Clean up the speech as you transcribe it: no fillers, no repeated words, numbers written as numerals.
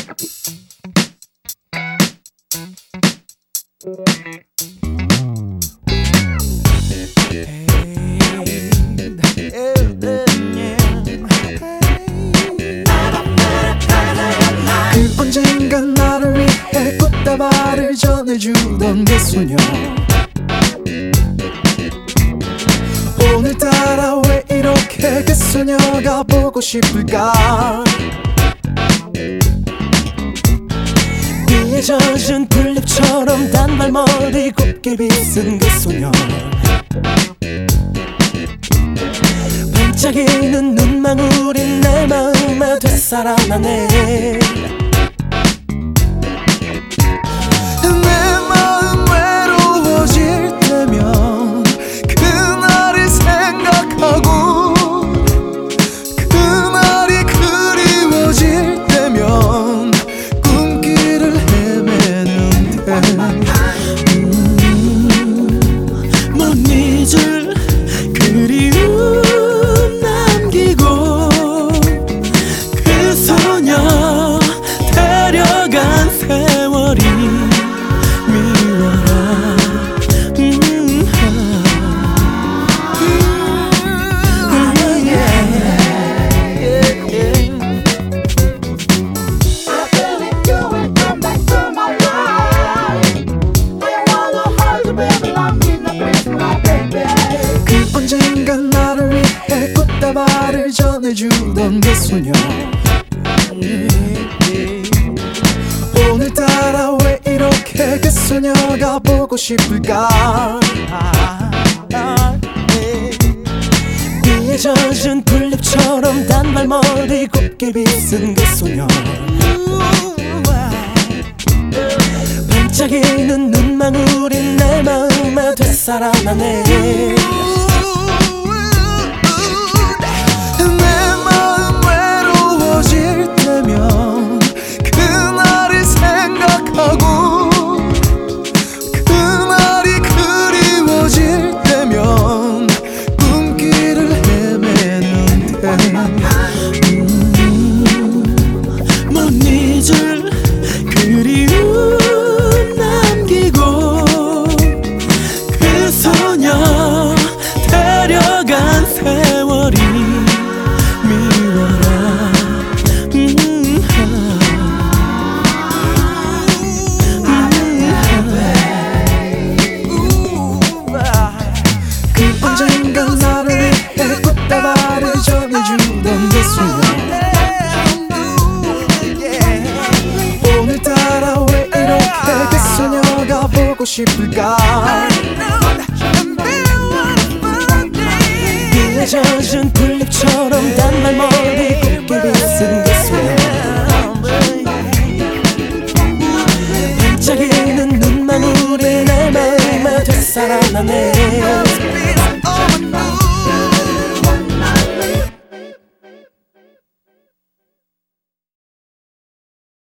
그 언젠가 나를 위해 꽃다발을 전해주던 그 소녀, 오늘따라 왜 이렇게 그 소녀가 보고 싶을까? 비에 젖은 풀잎처럼 단발머리 곱게 빗은 그 소녀, 반짝이는 눈망울이 내 마음에 되살아나네. 내 마음 외로워질 때면 그날을 생각하고, 그날이 그리워질 때면 꿈길을 헤매는데 못 잊을 그리움 남기고 그 소녀 데려간 세월이 미워라. 그 언젠가 나를 위해 꽃다발을 전해주던 그 소녀, 오늘따라 왜 이렇게 그 소녀가 보고 싶을까? 비에 젖은 풀잎처럼 단발머리 곱게 빗은 그 소녀, 반짝이는 눈망울이 내 마음에 되살아나네. 내 마음 외로워질 때면 그날을 생각하고, 그날이 그리워질 때면 꿈길을 헤매는데 못 잊을 그리움 남기고 그 소녀 데려간 세월이 미워라. 그 언젠가 나를 위해 꽃다발을 전해주던 그 소녀, 오늘따라 왜 이렇게 그 소녀가 보고 싶을까? 비에 젖은 풀잎처럼 단발머리 곱게 빗은 그 소녀, 반짝이는 눈망울이 내 마음에 되살아나네.